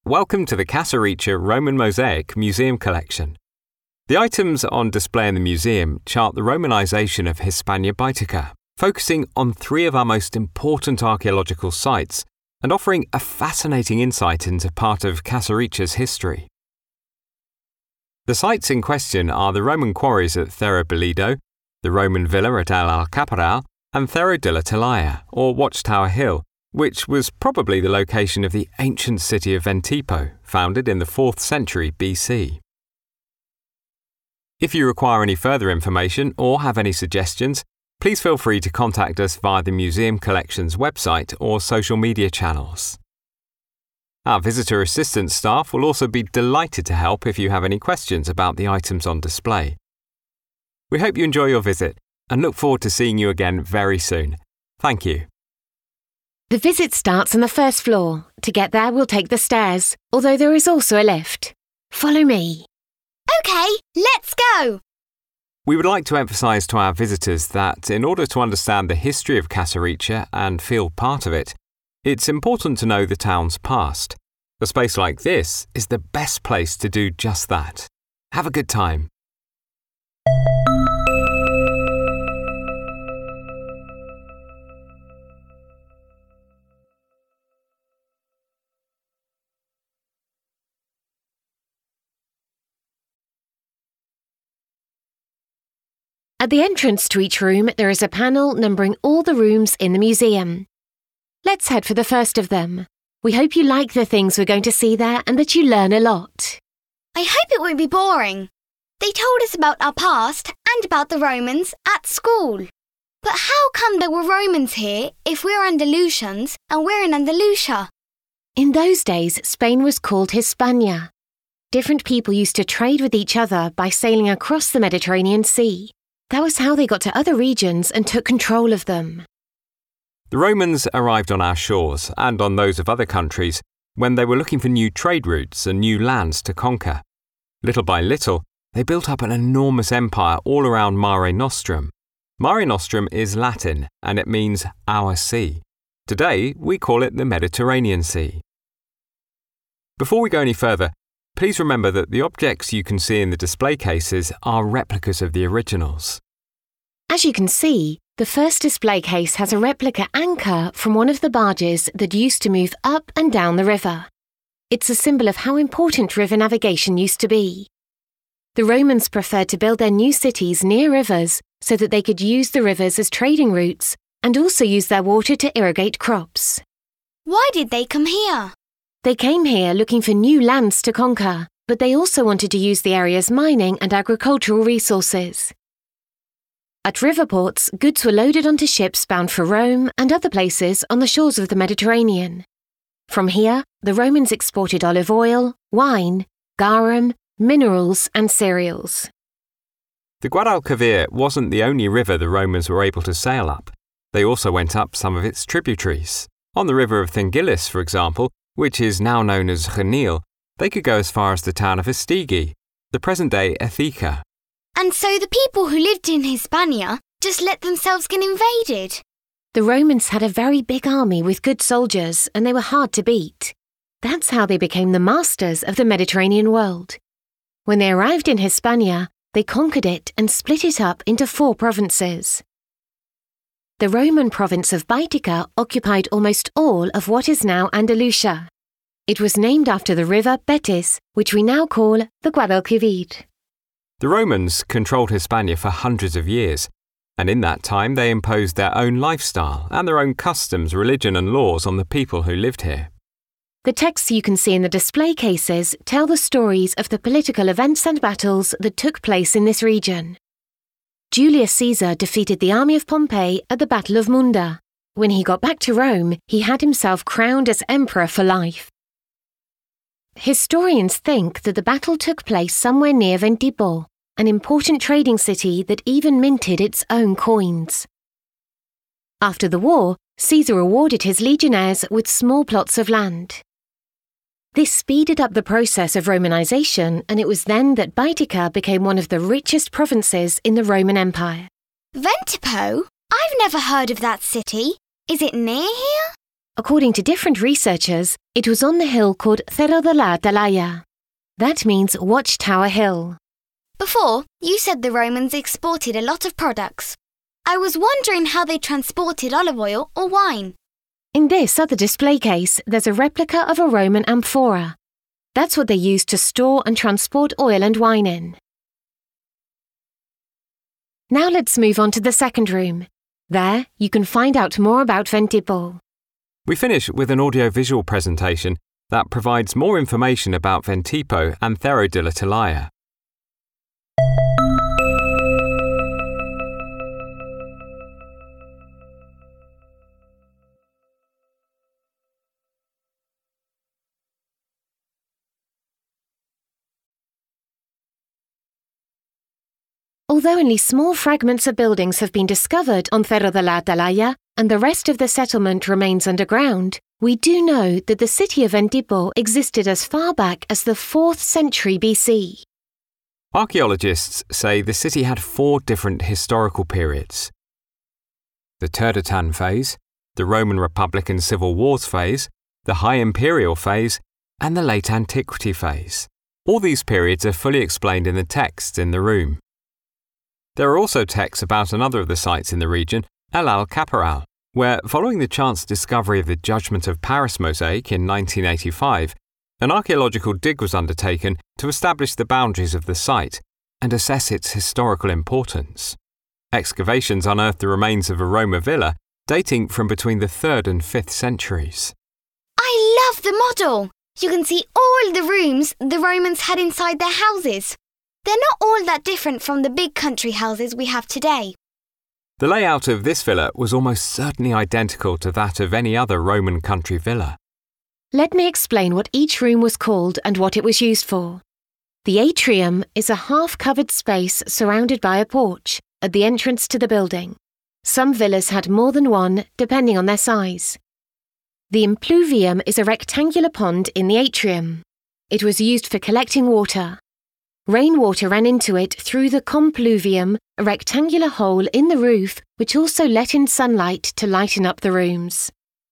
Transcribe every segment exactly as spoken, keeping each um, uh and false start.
Welcome to the Casarica Roman Mosaic Museum Collection. The items on display in the museum chart the Romanization of Hispania Baetica, focusing on three of our most important archaeological sites and offering a fascinating insight into part of Casarica's history. The sites in question are the Roman quarries at Therobilido, the Roman villa at El Alcaparal, and Cerro de la Talaya, or Watchtower Hill, which was probably the location of the ancient city of Ventipo, founded in the fourth century B C. If you require any further information or have any suggestions, please feel free to contact us via the Museum Collection's website or social media channels. Our visitor assistance staff will also be delighted to help if you have any questions about the items on display. We hope you enjoy your visit and look forward to seeing you again very soon. Thank you. The visit starts on the first floor. To get there, we'll take the stairs, although there is also a lift. Follow me. OK, let's go! We would like to emphasise to our visitors that in order to understand the history of Casarica and feel part of it, it's important to know the town's past. A space like this is the best place to do just that. Have a good time. At the entrance to each room, there is a panel numbering all the rooms in the museum. Let's head for the first of them. We hope you like the things we're going to see there and that you learn a lot. I hope it won't be boring. They told us about our past and about the Romans at school. But how come there were Romans here if we're Andalusians and we're in Andalusia? In those days, Spain was called Hispania. Different people used to trade with each other by sailing across the Mediterranean Sea. That was how they got to other regions and took control of them. The Romans arrived on our shores and on those of other countries when they were looking for new trade routes and new lands to conquer. Little by little, they built up an enormous empire all around Mare Nostrum. Mare Nostrum is Latin and it means our sea. Today, we call it the Mediterranean Sea. Before we go any further, please remember that the objects you can see in the display cases are replicas of the originals. As you can see, the first display case has a replica anchor from one of the barges that used to move up and down the river. It's a symbol of how important river navigation used to be. The Romans preferred to build their new cities near rivers so that they could use the rivers as trading routes and also use their water to irrigate crops. Why did they come here? They came here looking for new lands to conquer, but they also wanted to use the area's mining and agricultural resources. At river ports, goods were loaded onto ships bound for Rome and other places on the shores of the Mediterranean. From here, the Romans exported olive oil, wine, garum, minerals and cereals. The Guadalquivir wasn't the only river the Romans were able to sail up. They also went up some of its tributaries. On the river of Thingilis, for example, which is now known as Genil, they could go as far as the town of Astigi, the present-day Écija. And so the people who lived in Hispania just let themselves get invaded? The Romans had a very big army with good soldiers, and they were hard to beat. That's how they became the masters of the Mediterranean world. When they arrived in Hispania, they conquered it and split it up into four provinces. The Roman province of Baetica occupied almost all of what is now Andalusia. It was named after the river Betis, which we now call the Guadalquivir. The Romans controlled Hispania for hundreds of years, and in that time they imposed their own lifestyle and their own customs, religion and laws on the people who lived here. The texts you can see in the display cases tell the stories of the political events and battles that took place in this region. Julius Caesar defeated the army of Pompey at the Battle of Munda. When he got back to Rome, he had himself crowned as emperor for life. Historians think that the battle took place somewhere near Ventipo, an important trading city that even minted its own coins. After the war, Caesar awarded his legionnaires with small plots of land. This speeded up the process of Romanization, and it was then that Baetica became one of the richest provinces in the Roman Empire. Ventipo? I've never heard of that city. Is it near here? According to different researchers, it was on the hill called Cerro de la Atalaya. That means Watchtower Hill. Before, you said the Romans exported a lot of products. I was wondering how they transported olive oil or wine. In this other display case, there's a replica of a Roman amphora. That's what they used to store and transport oil and wine in. Now let's move on to the second room. There, you can find out more about Ventipo. We finish with an audiovisual presentation that provides more information about Ventipo and Cerro de la Atalaya. Although only small fragments of buildings have been discovered on Cerro de la Atalaya and the rest of the settlement remains underground, we do know that the city of Ventipo existed as far back as the fourth century B C. Archaeologists say the city had four different historical periods: the Turdetane phase, the Roman Republic and Civil Wars phase, the High Imperial phase, and the Late Antiquity phase. All these periods are fully explained in the texts in the room. There are also texts about another of the sites in the region, El Alcaparral, where, following the chance discovery of the Judgment of Paris mosaic in nineteen eighty-five, an archaeological dig was undertaken to establish the boundaries of the site and assess its historical importance. Excavations unearthed the remains of a Roma villa dating from between the third and fifth centuries. I love the model! You can see all the rooms the Romans had inside their houses. They're not all that different from the big country houses we have today. The layout of this villa was almost certainly identical to that of any other Roman country villa. Let me explain what each room was called and what it was used for. The atrium is a half-covered space surrounded by a porch at the entrance to the building. Some villas had more than one, depending on their size. The impluvium is a rectangular pond in the atrium. It was used for collecting water. Rainwater ran into it through the compluvium, a rectangular hole in the roof which also let in sunlight to lighten up the rooms.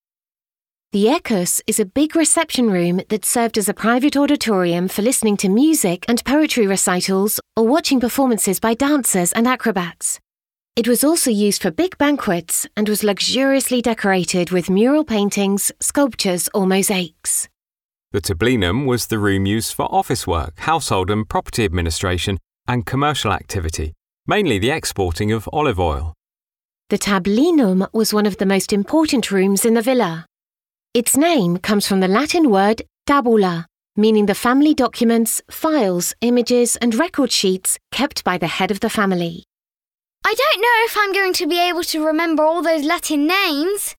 The ekos is a big reception room that served as a private auditorium for listening to music and poetry recitals or watching performances by dancers and acrobats. It was also used for big banquets and was luxuriously decorated with mural paintings, sculptures or mosaics. The tablinum was the room used for office work, household and property administration, and commercial activity, mainly the exporting of olive oil. The tablinum was one of the most important rooms in the villa. Its name comes from the Latin word tabula, meaning the family documents, files, images, and record sheets kept by the head of the family. I don't know if I'm going to be able to remember all those Latin names.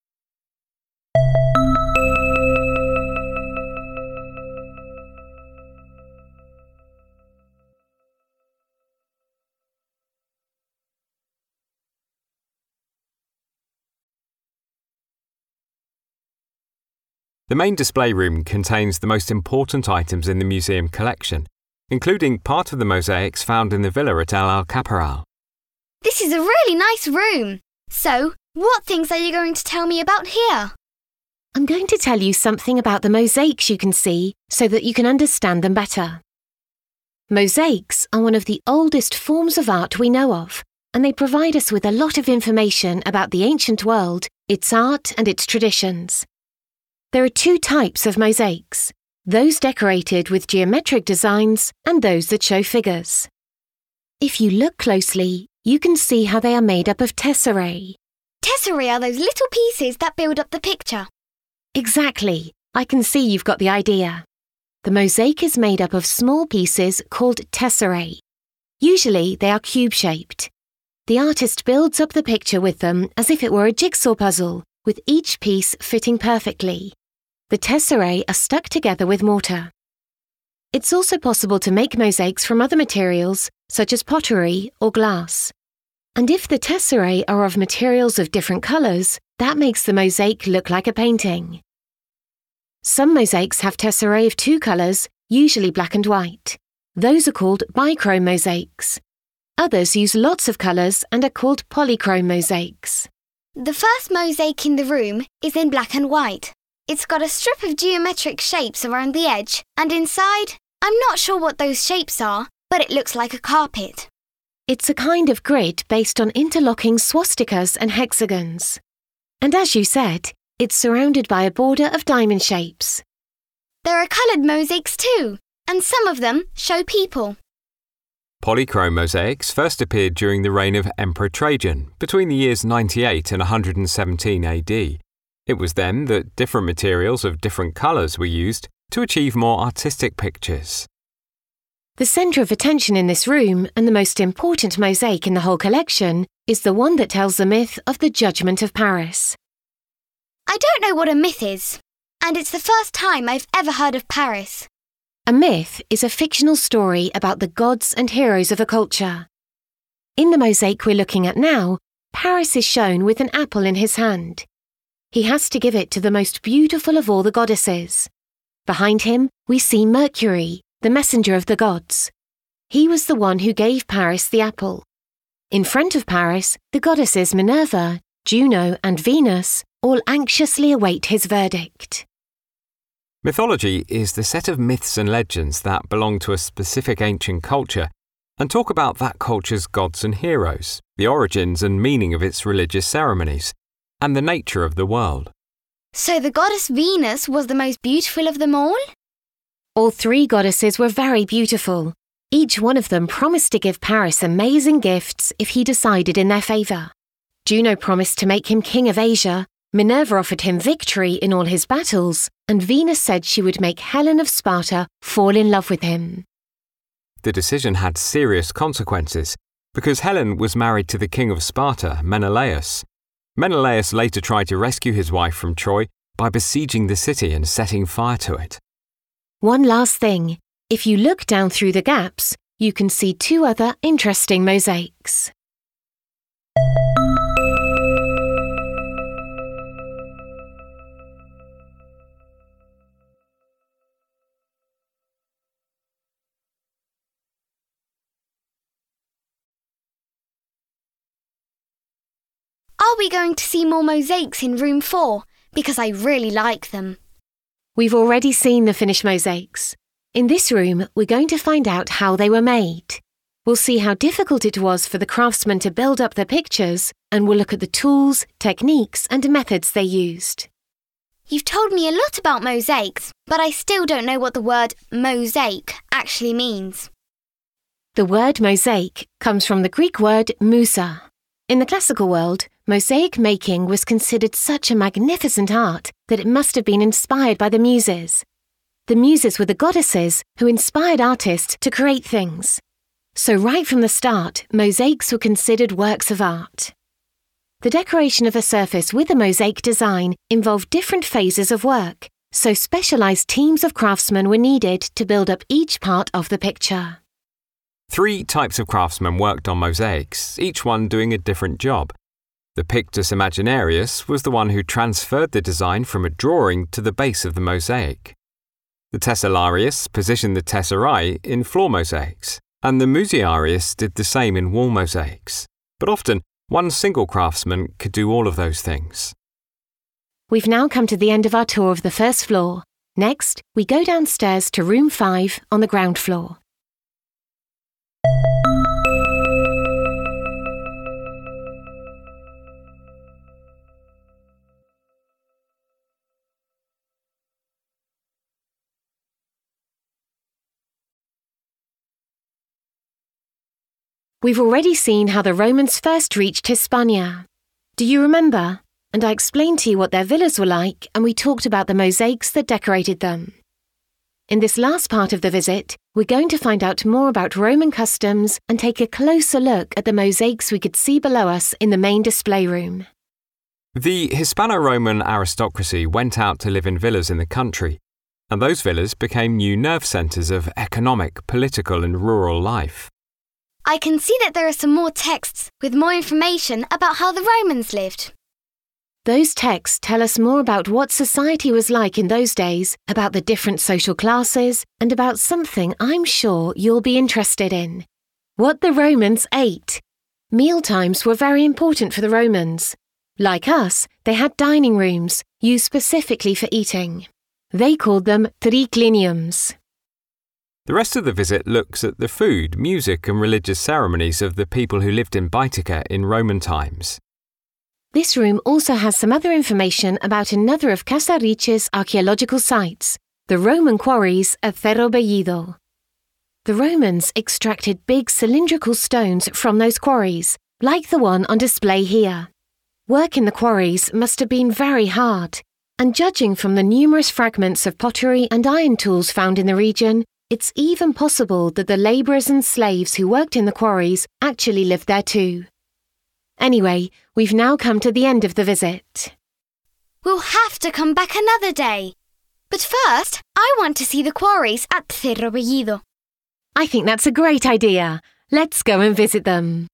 The main display room contains the most important items in the museum collection, including part of the mosaics found in the villa at El Alcaparral. This is a really nice room. So, what things are you going to tell me about here? I'm going to tell you something about the mosaics you can see so that you can understand them better. Mosaics are one of the oldest forms of art we know of, and they provide us with a lot of information about the ancient world, its art and its traditions. There are two types of mosaics, those decorated with geometric designs and those that show figures. If you look closely, you can see how they are made up of tesserae. Tesserae are those little pieces that build up the picture. Exactly. I can see you've got the idea. The mosaic is made up of small pieces called tesserae. Usually they are cube-shaped. The artist builds up the picture with them as if it were a jigsaw puzzle, with each piece fitting perfectly. The tesserae are stuck together with mortar. It's also possible to make mosaics from other materials, such as pottery or glass. And if the tesserae are of materials of different colours, that makes the mosaic look like a painting. Some mosaics have tesserae of two colours, usually black and white. Those are called bichrome mosaics. Others use lots of colours and are called polychrome mosaics. The first mosaic in the room is in black and white. It's got a strip of geometric shapes around the edge, and inside, I'm not sure what those shapes are, but it looks like a carpet. It's a kind of grid based on interlocking swastikas and hexagons. And as you said, it's surrounded by a border of diamond shapes. There are coloured mosaics too, and some of them show people. Polychrome mosaics first appeared during the reign of Emperor Trajan, between the years ninety-eight and one hundred seventeen A D. It was then that different materials of different colours were used to achieve more artistic pictures. The centre of attention in this room, and the most important mosaic in the whole collection, is the one that tells the myth of the Judgment of Paris. I don't know what a myth is, and it's the first time I've ever heard of Paris. A myth is a fictional story about the gods and heroes of a culture. In the mosaic we're looking at now, Paris is shown with an apple in his hand. He has to give it to the most beautiful of all the goddesses. Behind him, we see Mercury, the messenger of the gods. He was the one who gave Paris the apple. In front of Paris, the goddesses Minerva, Juno, and Venus all anxiously await his verdict. Mythology is the set of myths and legends that belong to a specific ancient culture and talk about that culture's gods and heroes, the origins and meaning of its religious ceremonies, and the nature of the world. So the goddess Venus was the most beautiful of them all? All three goddesses were very beautiful. Each one of them promised to give Paris amazing gifts if he decided in their favour. Juno promised to make him king of Asia, Minerva offered him victory in all his battles, and Venus said she would make Helen of Sparta fall in love with him. The decision had serious consequences, because Helen was married to the king of Sparta, Menelaus. Menelaus later tried to rescue his wife from Troy by besieging the city and setting fire to it. One last thing. If you look down through the gaps, you can see two other interesting mosaics. Are we going to see more mosaics in room four? Because I really like them. We've already seen the finished mosaics. In this room, we're going to find out how they were made. We'll see how difficult it was for the craftsmen to build up the pictures, and we'll look at the tools, techniques, and methods they used. You've told me a lot about mosaics, but I still don't know what the word mosaic actually means. The word mosaic comes from the Greek word mousa. In the classical world, mosaic making was considered such a magnificent art that it must have been inspired by the Muses. The Muses were the goddesses who inspired artists to create things. So right from the start, mosaics were considered works of art. The decoration of a surface with a mosaic design involved different phases of work, so specialised teams of craftsmen were needed to build up each part of the picture. Three types of craftsmen worked on mosaics, each one doing a different job. The Pictus Imaginarius was the one who transferred the design from a drawing to the base of the mosaic. The Tessellarius positioned the tesserae in floor mosaics, and the Musearius did the same in wall mosaics. But often, one single craftsman could do all of those things. We've now come to the end of our tour of the first floor. Next, we go downstairs to room five on the ground floor. We've already seen how the Romans first reached Hispania. Do you remember? And I explained to you what their villas were like, and we talked about the mosaics that decorated them. In this last part of the visit, we're going to find out more about Roman customs and take a closer look at the mosaics we could see below us in the main display room. The Hispano-Roman aristocracy went out to live in villas in the country, and those villas became new nerve centres of economic, political and rural life. I can see that there are some more texts with more information about how the Romans lived. Those texts tell us more about what society was like in those days, about the different social classes, and about something I'm sure you'll be interested in. What the Romans ate. Mealtimes were very important for the Romans. Like us, they had dining rooms, used specifically for eating. They called them tricliniums. The rest of the visit looks at the food, music and religious ceremonies of the people who lived in Baetica in Roman times. This room also has some other information about another of Casariche's archaeological sites, the Roman quarries at Cerro Bellido. The Romans extracted big cylindrical stones from those quarries, like the one on display here. Work in the quarries must have been very hard, and judging from the numerous fragments of pottery and iron tools found in the region, it's even possible that the labourers and slaves who worked in the quarries actually lived there too. Anyway, we've now come to the end of the visit. We'll have to come back another day. But first, I want to see the quarries at Cerro Bellido. I think that's a great idea. Let's go and visit them.